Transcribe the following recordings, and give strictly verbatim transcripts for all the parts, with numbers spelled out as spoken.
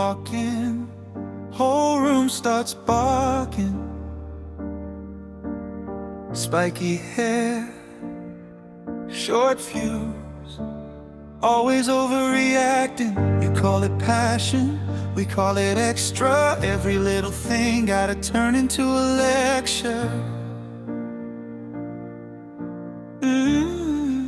walk in, whole room starts barking. Spiky hair, short fuse, always overreacting. You call it passion, we call it extra. Every little thing gotta turn into a lecture. mm-hmm.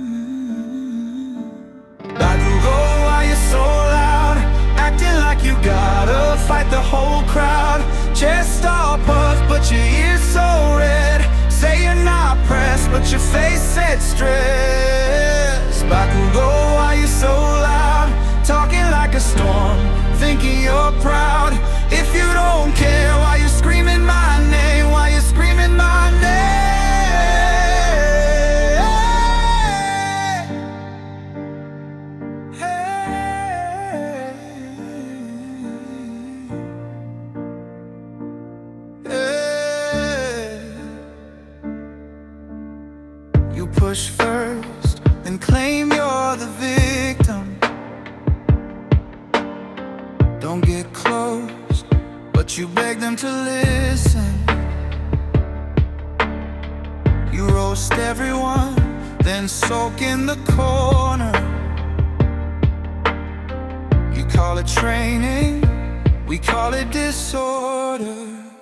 Bakugo, why you so loud? Acting like you gotta fight the whole crowd. Chest all puffed, but your ears so red. Say you're not pressed, but your face said stress. Bakugo, why you so loud? Talking like a storm, thinking you're proud. If you don't care, why you screaming my name? Why you screaming my name? Hey, hey, hey. You push first, then claim you're the victim. Don't get close, but you beg them to listen. You roast everyone, then sulk in the corner. You call it training, we call it disorder.